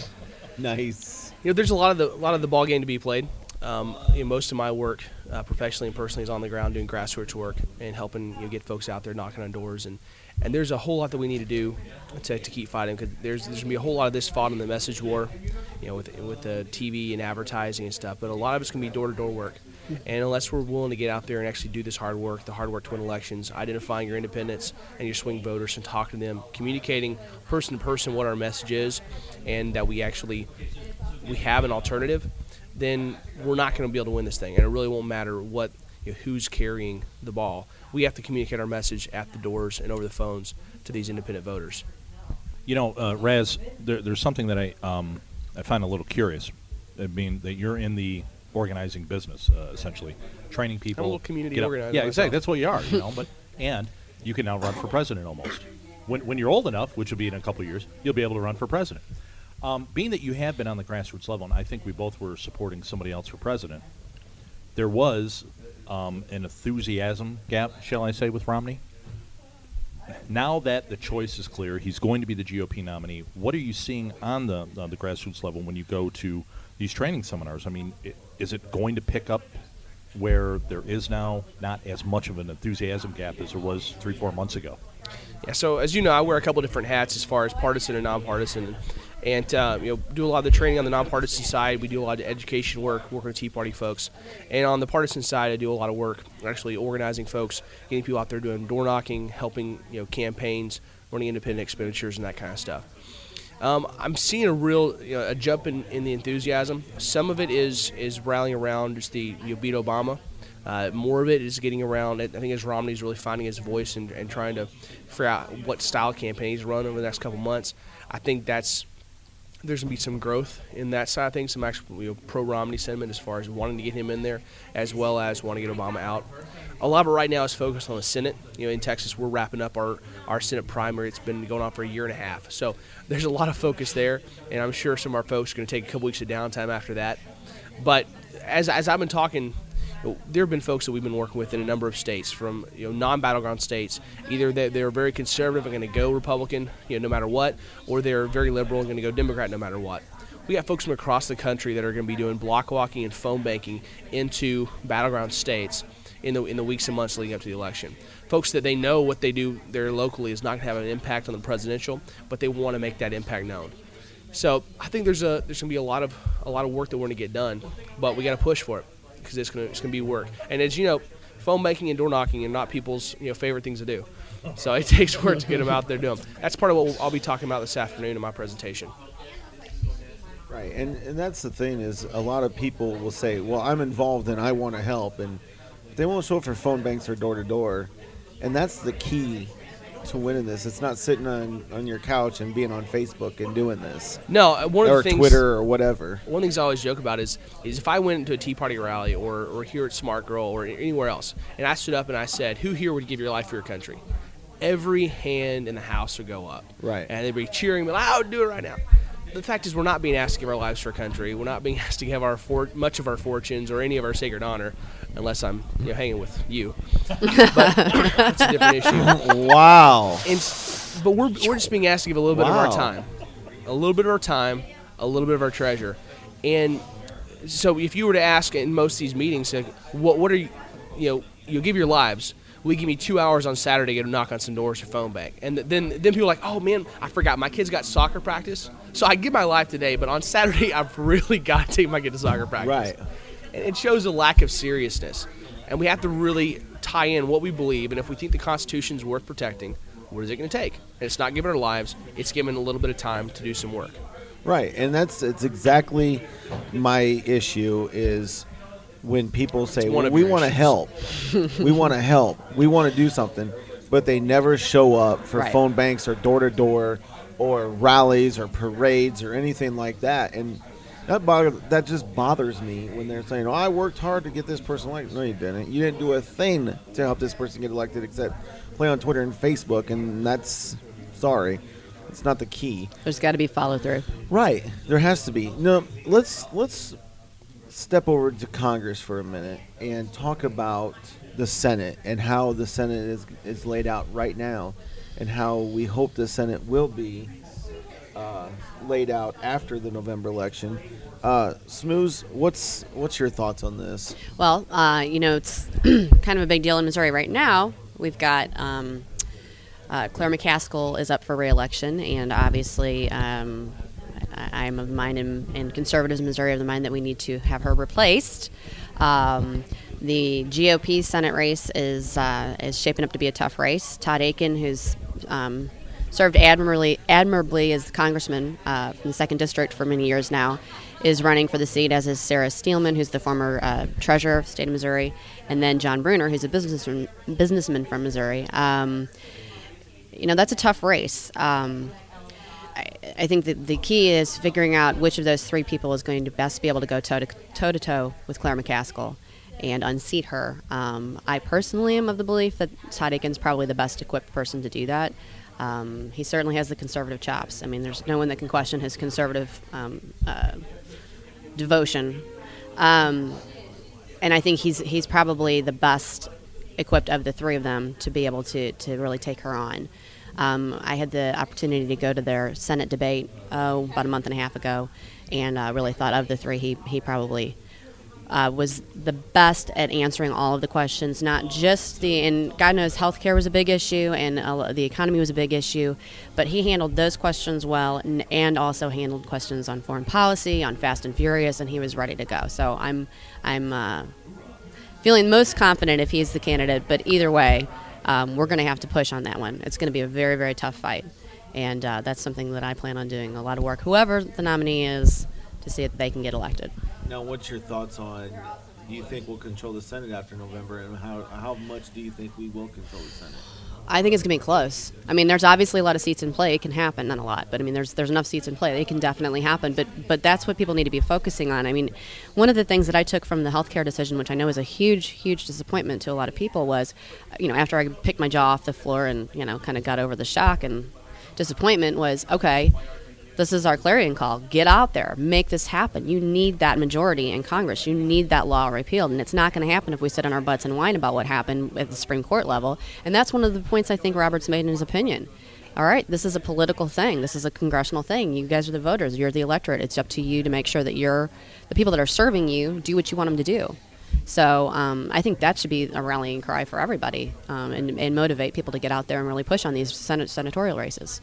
Nice. You know, there's a lot of the a lot of the ball game to be played. Um, you know, most of my work, uh, professionally and personally, is on the ground doing grassroots work and helping you know, get folks out there knocking on doors. And, and there's a whole lot that we need to do to, to keep fighting because there's there's gonna be a whole lot of this fought in the message war, you know, with with the T V and advertising and stuff. But a lot of it's gonna be door to door work. And unless we're willing to get out there and actually do this hard work, the hard work to win elections, identifying your independents and your swing voters and talking to them, communicating person to person what our message is, and that we actually we have an alternative, then we're not going to be able to win this thing. And it really won't matter what you know, who's carrying the ball. We have to communicate our message at the doors and over the phones to these independent voters. You know, uh, Raz, there, there's something that I um, I find a little curious. I mean, that you're in the organizing business, uh, essentially, training people. I'm a little community get up- organizer Yeah, myself. exactly. That's what you are. You know, but and you can now run for president almost. When when you're old enough, which will be in a couple of years, you'll be able to run for president. Um, being that you have been on the grassroots level, and I think we both were supporting somebody else for president, there was um, an enthusiasm gap, shall I say, with Romney. Now that the choice is clear, he's going to be the G O P nominee. What are you seeing on the uh, the grassroots level when you go to these training seminars? I mean, i- is it going to pick up where there is now not as much of an enthusiasm gap as there was three, four months ago? Yeah, so as you know, I wear a couple different hats as far as partisan and nonpartisan, and uh, you know, do a lot of the training on the nonpartisan side. We do a lot of education work, working with Tea Party folks, and on the partisan side, I do a lot of work actually organizing folks, getting people out there doing door knocking, helping you know campaigns, running independent expenditures, and that kind of stuff. Um, I'm seeing a real you know, a jump in, in the enthusiasm. Some of it is is rallying around just the you know, beat Obama. Uh, more of it is getting around, I think, as Romney's really finding his voice and, and trying to figure out what style campaign he's run over the next couple months. I think that's there's going to be some growth in that side of things, some actual you know, pro-Romney sentiment as far as wanting to get him in there, as well as wanting to get Obama out. A lot of it right now is focused on the Senate. You know, in Texas, we're wrapping up our, our Senate primary. It's been going on for a year and a half. So there's a lot of focus there, and I'm sure some of our folks are going to take a couple weeks of downtime after that. But as as I've been talking, there have been folks that we've been working with in a number of states, from you know non-battleground states. Either they, they're very conservative and going to go Republican, you know, no matter what, or they're very liberal and going to go Democrat no matter what. We got folks from across the country that are going to be doing block walking and phone banking into battleground states in the in the weeks and months leading up to the election. Folks that they know what they do there locally is not going to have an impact on the presidential, but they want to make that impact known. So I think there's a there's going to be a lot of a lot of work that we're going to get done, but we got to push for it, because it's going to it's going to be work. And as you know, phone banking and door knocking are not people's you know favorite things to do. So it takes work to get them out there doing them. That's part of what I'll be talking about this afternoon in my presentation. Right, and, and that's the thing is a lot of people will say, well, I'm involved and I want to help, and they won't show up for phone banks or door-to-door, and that's the key to winning this. It's not sitting on, on your couch and being on Facebook and doing this. No, uh, one of or the things, Twitter or whatever. One of the things I always joke about is is if I went into a Tea Party rally or, or here at Smart Girl or anywhere else, and I stood up and I said, "Who here would give your life for your country?" Every hand in the house would go up. Right. And they'd be cheering me, like, "I would do it right now." The fact is, we're not being asked to give our lives for a country. We're not being asked to give our for- much of our fortunes or any of our sacred honor, unless I'm you know, hanging with you. But that's a different issue. Wow. And, but we're we're just being asked to give a little bit Wow. of our time, a little bit of our time, a little bit of our treasure. And so, if you were to ask in most of these meetings, like, what what are you, you know, you'll give your lives. We give me two hours on Saturday to go knock on some doors or phone bank. And then then people are like, oh, man, I forgot. My kid's got soccer practice. So I give my life today, but on Saturday I've really got to take my kid to soccer practice. Right. And it shows a lack of seriousness. And we have to really tie in what we believe. And if we think the Constitution's worth protecting, what is it going to take? And it's not giving our lives. It's giving a little bit of time to do some work. Right. And that's it's exactly my issue is – when people say, well, we want to help, we want to help, we want to do something, but they never show up for Right. phone banks or door-to-door or rallies or parades or anything like that. And that bother, that just bothers me when they're saying, oh, I worked hard to get this person elected. No, you didn't. You didn't do a thing to help this person get elected except play on Twitter and Facebook, and that's, sorry, it's not the key. There's got to be follow-through. Right. There has to be. No, let's let's... step over to Congress for a minute and talk about the Senate and how the Senate is is laid out right now and how we hope the Senate will be uh, laid out after the November election. Uh, Smooze, what's what's your thoughts on this? Well, uh, you know, it's kind of a big deal in Missouri right now. We've got um, uh, Claire McCaskill is up for re-election, and obviously um, I am of the mind, and, and conservatives in Missouri are of the mind that we need to have her replaced. Um, the G O P Senate race is uh, is shaping up to be a tough race. Todd Akin, who's um, served admirably admirably as congressman uh, from the second district for many years now, is running for the seat, as is Sarah Steelman, who's the former uh, treasurer of the state of Missouri, and then John Bruner, who's a businessman businessman from Missouri. Um, you know, that's a tough race. Um, I, I think that the key is figuring out which of those three people is going to best be able to go toe to toe to toe with Claire McCaskill and unseat her. Um, I personally am of the belief that Todd Akin's probably the best equipped person to do that. Um, he certainly has the conservative chops. I mean, there's no one that can question his conservative um, uh, devotion, um, and I think he's he's probably the best equipped of the three of them to be able to to really take her on. Um, I had the opportunity to go to their Senate debate oh, about a month and a half ago, and uh, really thought of the three, he he probably uh, was the best at answering all of the questions, not just the, and God knows healthcare was a big issue and uh, the economy was a big issue, but he handled those questions well and, and also handled questions on foreign policy, on Fast and Furious, and he was ready to go. So I'm, I'm uh, feeling most confident if he's the candidate, but either way, Um, we're going to have to push on that one. It's going to be a very, very tough fight. And uh, that's something that I plan on doing a lot of work, whoever the nominee is, to see if they can get elected. Now, what's your thoughts on, do you think we'll control the Senate after November, and how, how much do you think we will control the Senate? I think it's going to be close. I mean, there's obviously a lot of seats in play. It can happen, not a lot, but I mean, there's there's enough seats in play. It can definitely happen, but but that's what people need to be focusing on. I mean, one of the things that I took from the healthcare decision, which I know is a huge, huge disappointment to a lot of people, was, you know, after I picked my jaw off the floor and, you know, kind of got over the shock and disappointment, was, okay, this is our clarion call. Get out there. Make this happen. You need that majority in Congress. You need that law repealed. And it's not going to happen if we sit on our butts and whine about what happened at the Supreme Court level. And that's one of the points I think Roberts made in his opinion. All right, this is a political thing. This is a congressional thing. You guys are the voters. You're the electorate. It's up to you to make sure that you're, the people that are serving you do what you want them to do. So um, I think that should be a rallying cry for everybody um, and, and motivate people to get out there and really push on these Senate senatorial races.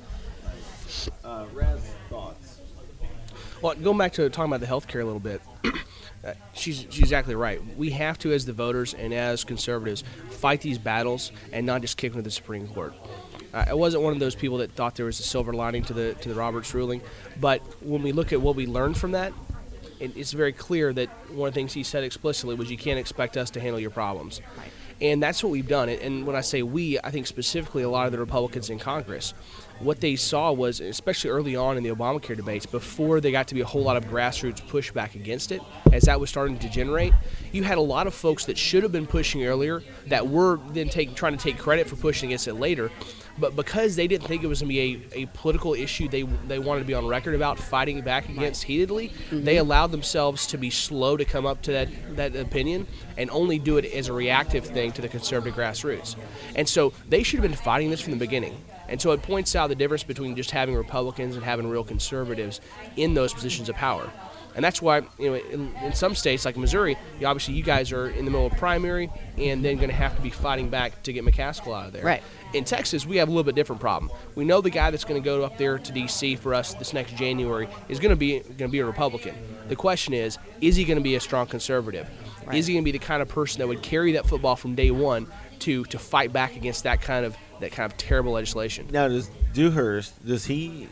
Uh, Raz, thoughts? Well, going back to talking about the health care a little bit, uh, she's, she's exactly right. We have to, as the voters and as conservatives, fight these battles and not just kick them to the Supreme Court. Uh, I wasn't one of those people that thought there was a silver lining to the to the Roberts ruling, but when we look at what we learned from that, it, it's very clear that one of the things he said explicitly was you can't expect us to handle your problems. Right. And that's what we've done. And when I say we, I think specifically a lot of the Republicans in Congress. What they saw was, especially early on in the Obamacare debates, before they got to be a whole lot of grassroots pushback against it, as that was starting to generate, you had a lot of folks that should have been pushing earlier that were then take, trying to take credit for pushing against it later. But because they didn't think it was going to be a, a political issue they they wanted to be on record about fighting back against heatedly, mm-hmm. they allowed themselves to be slow to come up to that, that opinion and only do it as a reactive thing to the conservative grassroots. And so they should have been fighting this from the beginning. And so it points out the difference between just having Republicans and having real conservatives in those positions of power. And that's why, you know, in, in some states like Missouri, you, obviously you guys are in the middle of primary and then going to have to be fighting back to get McCaskill out of there. Right. In Texas, we have a little bit different problem. We know the guy that's going to go up there to D C for us this next January is going to be going to be a Republican. The question is, is he going to be a strong conservative? Right. Is he going to be the kind of person that would carry that football from day one to to fight back against that kind of that kind of terrible legislation? Now, does Dewhurst, does he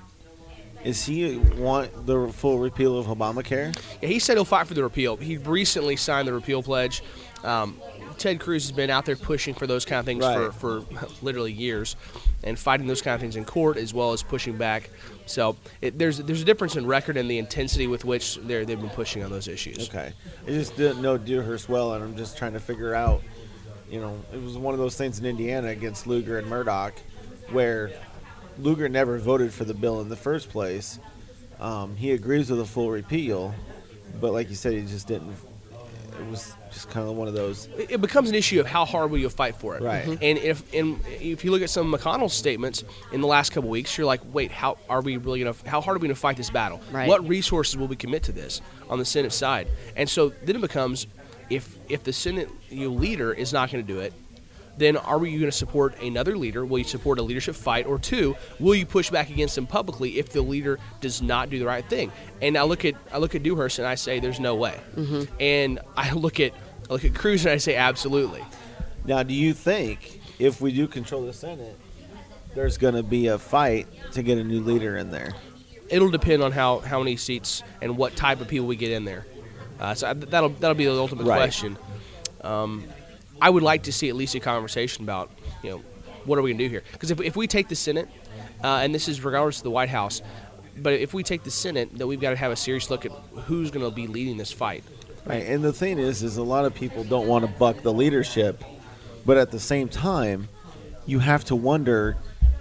is he want the full repeal of Obamacare? Yeah, he said he'll fight for the repeal. He recently signed the repeal pledge. Um, Ted Cruz has been out there pushing for those kind of things right. for, for literally years and fighting those kind of things in court as well as pushing back. So it, there's there's a difference in record and the intensity with which they're, they've been pushing on those issues. Okay. I just didn't know Dewhurst well, and I'm just trying to figure out, you know, it was one of those things in Indiana against Lugar and Murdoch where Lugar never voted for the bill in the first place. Um, he agrees with a full repeal, but like you said, he just didn't. It was just kind of one of those. It becomes an issue of how hard will you fight for it, right? Mm-hmm. And if and if you look at some of McConnell's statements in the last couple of weeks, you're like, wait, how are we really gonna? How hard are we gonna fight this battle? Right. What resources will we commit to this on the Senate side? And so then it becomes, if if the Senate you know, leader is not going to do it, then are we going to support another leader? Will you support a leadership fight? Or two, will you push back against him publicly if the leader does not do the right thing? And I look at I look at Dewhurst and I say there's no way. Mm-hmm. And I look at I look at Cruz and I say absolutely. Now, do you think if we do control the Senate, there's going to be a fight to get a new leader in there? It'll depend on how, how many seats and what type of people we get in there. Uh, so that'll that'll be the ultimate right. question. Um, I would like to see at least a conversation about, you know, what are we going to do here? Because if, if we take the Senate, uh, and this is regardless of the White House, but if we take the Senate, then we've got to have a serious look at who's going to be leading this fight. Right, and the thing is, is a lot of people don't want to buck the leadership, but at the same time, you have to wonder,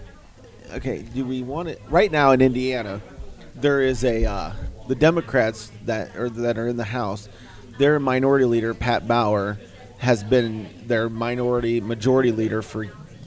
okay, do we want it? Right now in Indiana, there is a, uh, the Democrats that are, that are in the House, their minority leader, Pat Bauer, has been their minority majority leader for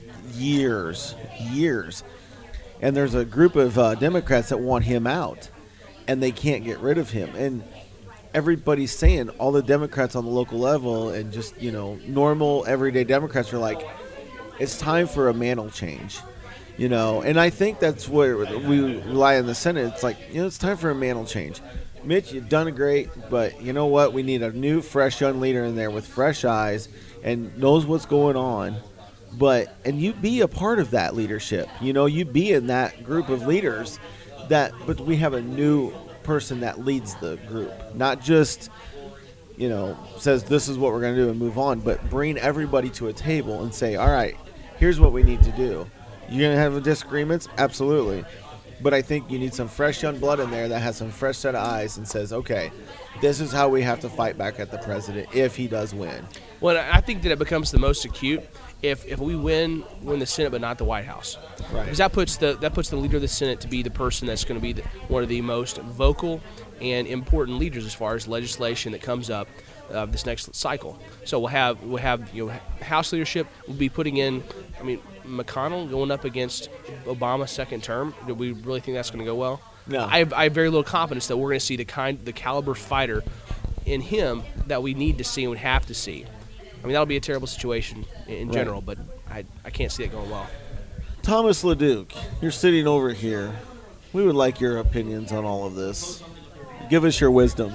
years, years. And there's a group of uh, Democrats that want him out, and they can't get rid of him. And everybody's saying, all the Democrats on the local level and just, you know, normal, everyday Democrats are like, it's time for a mantle change, you know. And I think that's where we rely on the Senate. It's like, you know, it's time for a mantle change. Mitch, you've done great, but you know what? We need a new, fresh young leader in there with fresh eyes and knows what's going on. But and you be a part of that leadership. You know, you be in that group of leaders that, but we have a new person that leads the group, not just, you know, says this is what we're going to do and move on, but bring everybody to a table and say, all right, here's what we need to do. You're going to have disagreements? Absolutely. But I think you need some fresh young blood in there that has some fresh set of eyes and says, okay, this is how we have to fight back at the president if he does win. Well, I think that it becomes the most acute if if we win win the Senate but not the White House. Right. Because that puts the that puts the leader of the Senate to be the person that's going to be the, one of the most vocal and important leaders as far as legislation that comes up uh, this next cycle. So we'll have we'll have you know House leadership. We'll be putting in. I mean, McConnell going up against Obama's second term. Do we really think that's going to go well? No. I have, I have very little confidence that we're going to see the kind the caliber fighter in him that we need to see and would have to see. I mean, that'll be a terrible situation in Right. general, but I I can't see it going well. Thomas LeDuc, you're sitting over here. We would like your opinions on all of this. Give us your wisdom.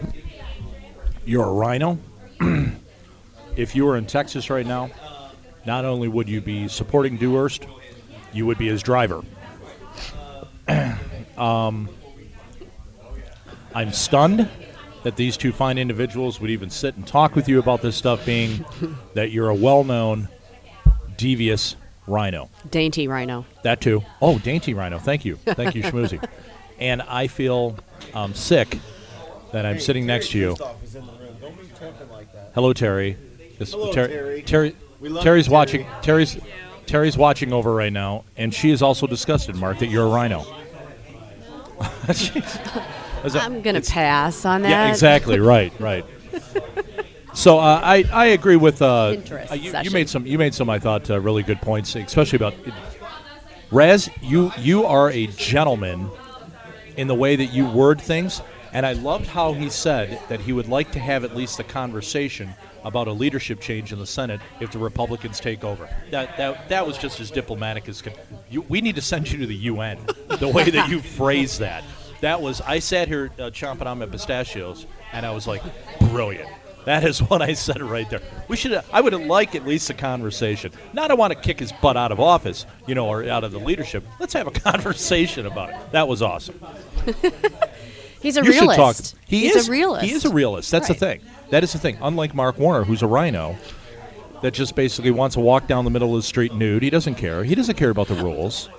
You're a rhino. If you were in Texas right now, not only would you be supporting Dewhurst, you would be his driver. um, I'm stunned that these two fine individuals would even sit and talk with you about this stuff, being that you're a well-known, devious rhino. Dainty rhino. That too. Oh, dainty rhino. Thank you. Thank you, Schmoozy. And I feel um, sick that I'm Hey, sitting Terry next to you. Kristoff is in the room. Don't be talking like that. Hello, Terry. This, Hello, Ter- Terry. Terry. We love Terry's you, Terry. watching. Terry's Terry's watching over right now, and she is also disgusted, Mark, that you're a rhino. Is that- I'm going to it's- pass on that. Yeah, exactly. Right, right. So uh, I I agree with uh, Interest uh, you, you session. made some you made some I thought uh, really good points, especially about Rez. You you are a gentleman in the way that you word things, and I loved how he said that he would like to have at least a conversation about a leadership change in the Senate if the Republicans take over. That that that was just as diplomatic as could. You, we need to send you to the U N. The way that you phrased that. That was. I sat here uh, chomping on my pistachios, and I was like, brilliant. That is what I said right there. We should. I would like at least a conversation. Not I want to kick his butt out of office, you know, or out of the leadership. Let's have a conversation about it. That was awesome. He's a You should talk. realist. He He's is a realist. He is a realist. That's Right. the thing. That is the thing. Unlike Mark Warner, who's a rhino, that just basically wants to walk down the middle of the street nude. He doesn't care. He doesn't care about the rules.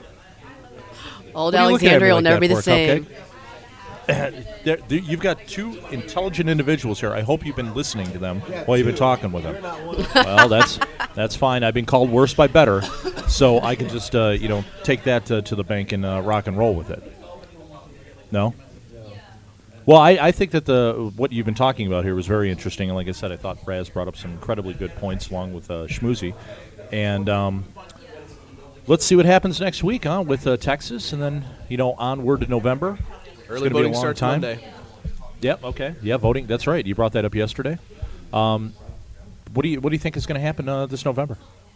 Old What are you looking at me Alexandria will like never that be the for, same. Cupcake? There, there, you've got two intelligent individuals here. I hope you've been listening to them while you've been talking with them. Well, that's that's fine. I've been called worse by better, so I can just uh, you know take that uh, to the bank and uh, rock and roll with it. No. Well, I, I think that the what you've been talking about here was very interesting, and like I said, I thought Raz brought up some incredibly good points along with uh, Schmoozy, and um, let's see what happens next week, huh? With uh, Texas, and then you know onward to November. Early It's gonna be a voting long starts time. Monday. Yep. Okay. Yeah, voting. That's right. You brought that up yesterday. Um, what do you What do you think is going to happen uh, this November?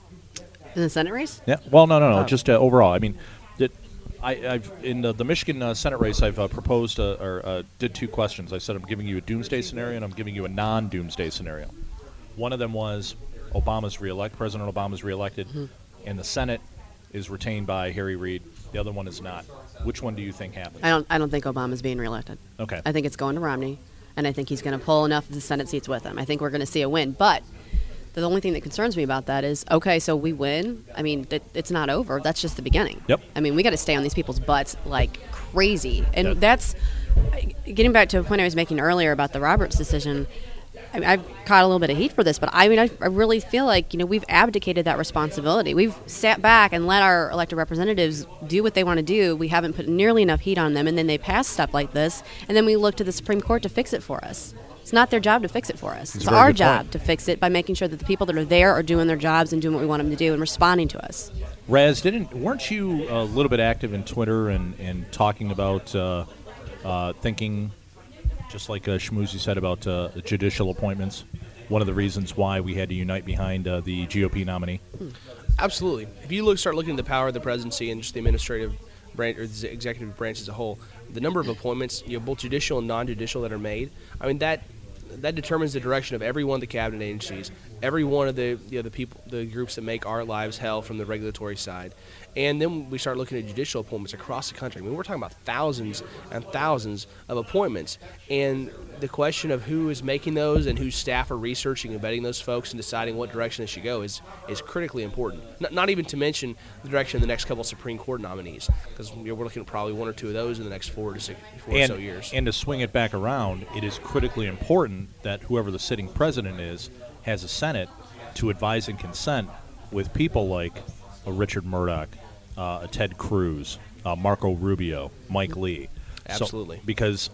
In the Senate race? Yeah. Well, no, no, no. Oh. Just uh, overall. I mean, that I, I've in the, the Michigan uh, Senate race, I've uh, proposed uh, or uh, did two questions. I said I'm giving you a doomsday scenario, and I'm giving you a non-doomsday scenario. One of them was Obama's reelect. President Obama's reelected, Mhm. and the Senate is retained by Harry Reid. The other one is not. Which one do you think happens? I don't. I don't think Obama's being reelected. Okay. I think it's going to Romney, and I think he's going to pull enough of the Senate seats with him. I think we're going to see a win. But the only thing that concerns me about that is, okay, so we win. I mean, it, it's not over. That's just the beginning. Yep. I mean, we got to stay on these people's butts like crazy, and That- that's getting back to a point I was making earlier about the Roberts decision. I mean, I've caught a little bit of heat for this, but I mean, I, I really feel like, you know, we've abdicated that responsibility. We've sat back and let our elected representatives do what they want to do. We haven't put nearly enough heat on them, and then they pass stuff like this, and then we look to the Supreme Court to fix it for us. It's not their job to fix it for us. That's a It's very our good job point. to fix it by making sure that the people that are there are doing their jobs and doing what we want them to do and responding to us. Raz, didn't weren't you a little bit active in Twitter and, and talking about uh, uh, thinking, just like uh, Schmoozy said about uh, judicial appointments? One of the reasons why we had to unite behind uh, the G O P nominee. Absolutely. If you look, start looking at the power of the presidency and just the administrative branch or the executive branch as a whole, the number of appointments, you know, both judicial and non-judicial, that are made, I mean that that determines the direction of every one of the cabinet agencies, every one of the you know, the people, the groups that make our lives hell from the regulatory side. And then we start looking at judicial appointments across the country. I mean, we're talking about thousands and thousands of appointments. And the question of who is making those and whose staff are researching and vetting those folks and deciding what direction they should go is, is critically important. Not, not even to mention the direction of the next couple of Supreme Court nominees, because you know, we're looking at probably one or two of those in the next four to six, four And, or so years. and to swing it back around, it is critically important that whoever the sitting president is has a Senate to advise and consent with people like a Richard Murdoch, uh, a Ted Cruz, uh, Marco Rubio, Mike Lee. So- Absolutely. because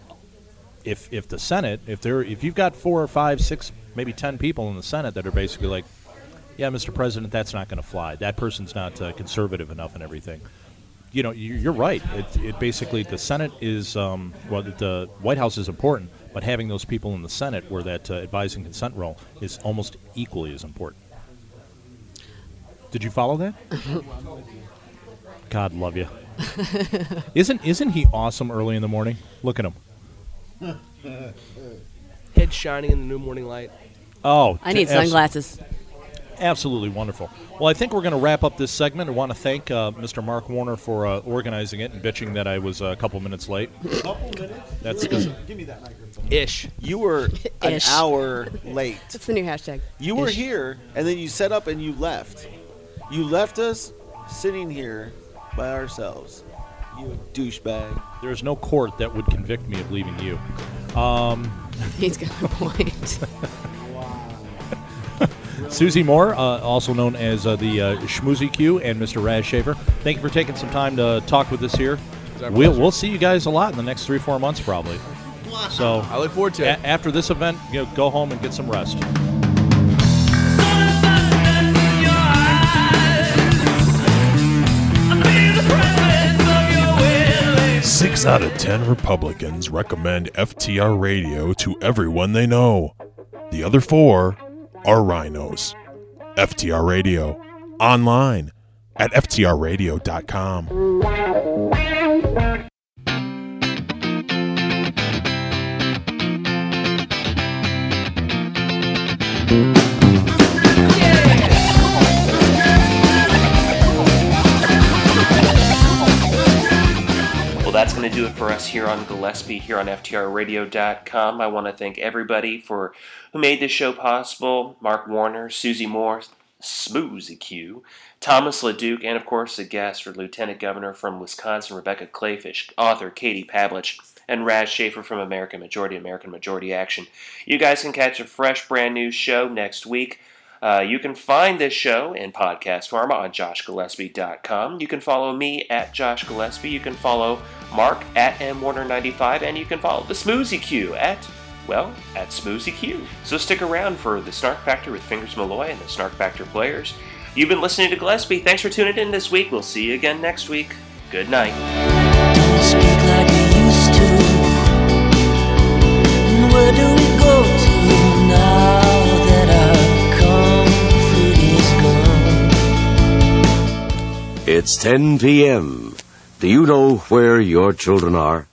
if if the Senate, if there, if you've got four or five, six, maybe ten people in the Senate that are basically like, yeah, Mister President, that's not going to fly. That person's not uh, conservative enough and everything. You know, you- you're right. It, it basically, the Senate is, um, well, the White House is important, but having those people in the Senate where that uh, advise and consent role is almost equally as important. Did you follow that? God love you. Isn't isn't he awesome early in the morning? Look at him. Head shining in the new morning light. Oh, I need abs- sunglasses. Absolutely wonderful. Well, I think we're going to wrap up this segment. I want to thank uh, Mister Mark Warner for uh, organizing it and bitching that I was a couple minutes late. A couple minutes? That's because Give me that microphone. Ish. You were an Ish. hour late. That's the new hashtag. You were Ish. here, and then you set up and you left. You left us sitting here by ourselves. You douchebag. There's no court that would convict me of leaving you. Um, He's got a point. Susie Moore, uh, also known as uh, the uh, Schmoozy Q, and Mister Raz Schaefer. Thank you for taking some time to talk with us here. We'll, we'll see you guys a lot in the next three, four months probably. So I look forward to it. A- after this event, you know, go home and get some rest. Six out of ten Republicans recommend F T R Radio to everyone they know. The other four are rhinos. F T R Radio, online at F T R radio dot com. Well, that's going to do it for us here on Gillespie, here on F T R radio dot com. I want to thank everybody for who made this show possible. Mark Warner, Susie Moore, Smoozy Q, Thomas LeDuc, and of course the guest, or Lieutenant Governor from Wisconsin, Rebecca Clayfish, author Katie Pavlich, and Raz Schaefer from American Majority, American Majority Action. You guys can catch a fresh, brand new show next week. Uh, you can find this show in podcast form on Josh Gillespie dot com. You can follow me at Josh Gillespie. You can follow Mark at M Warner ninety-five, and you can follow the Smoozy Q at, well, at Smoozy Q. So stick around for the Snark Factor with Fingers Malloy and the Snark Factor players. You've been listening to Gillespie. Thanks for tuning in this week. We'll see you again next week. Good night. Don't speak like we used to. And where do we go to now that our comfort is gone? It's ten p.m. Do you know where your children are?